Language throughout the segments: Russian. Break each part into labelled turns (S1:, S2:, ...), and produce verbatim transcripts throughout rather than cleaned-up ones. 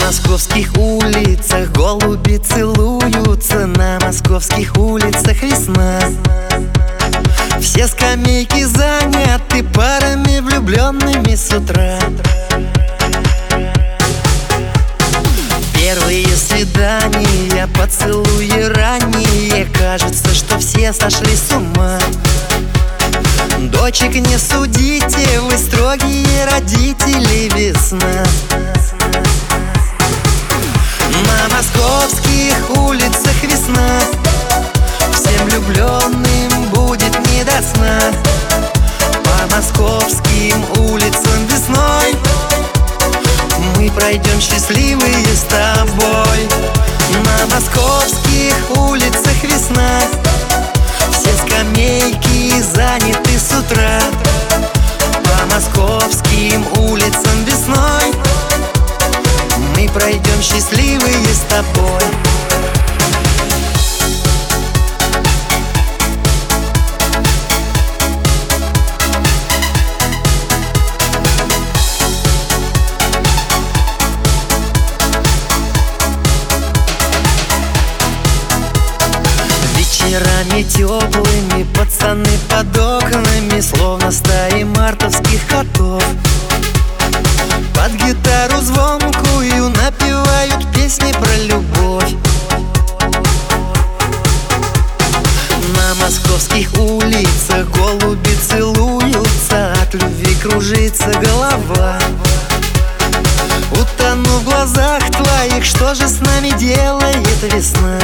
S1: московских улицах голуби целуются, на московских улицах весна. Все скамейки заняты парами влюбленными с утра. Первые свидания, поцелуи ранние, кажется, что все сошли с ума. Дочек не судите, вы строгие родители, весна. На московских улицах весна, всем влюбленным будет не до сна. По московским улицам весной мы пройдем счастливые с тобой. На московских улицах весна, все скамейки заняты с утра. По московским улицам весной мы пройдем счастливые с тобой. Вечерами теплыми пацаны под окнами, словно стаи мартовских котов, под гитару звонкую напевают песни про любовь. На московских улицах голуби целуются, от любви кружится голова. Утону в глазах твоих, что же с нами делает весна?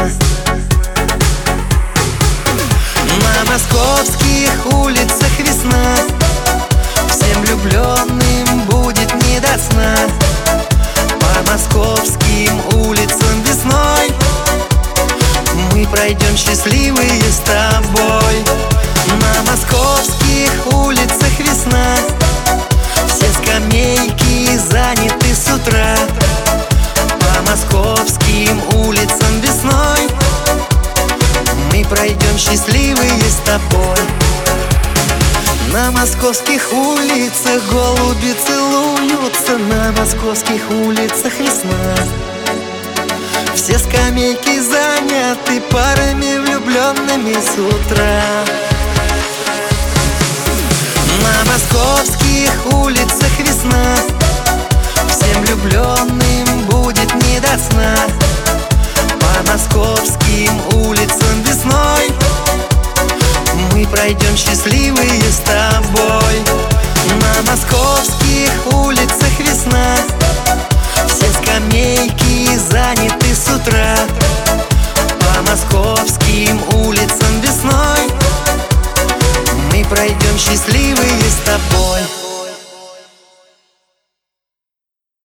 S1: На московских улицах весна, всем влюбленным будет не до сна. По московским улицам весной мы пройдем счастливые с тобой. На московских улицах весна, все скамейки заняты с утра. По московским улицам весной мы пройдем счастливые с тобой. На московских улицах голуби целуются, на московских улицах весна. Все скамейки заняты парами влюбленными с утра. На московских улицах весна,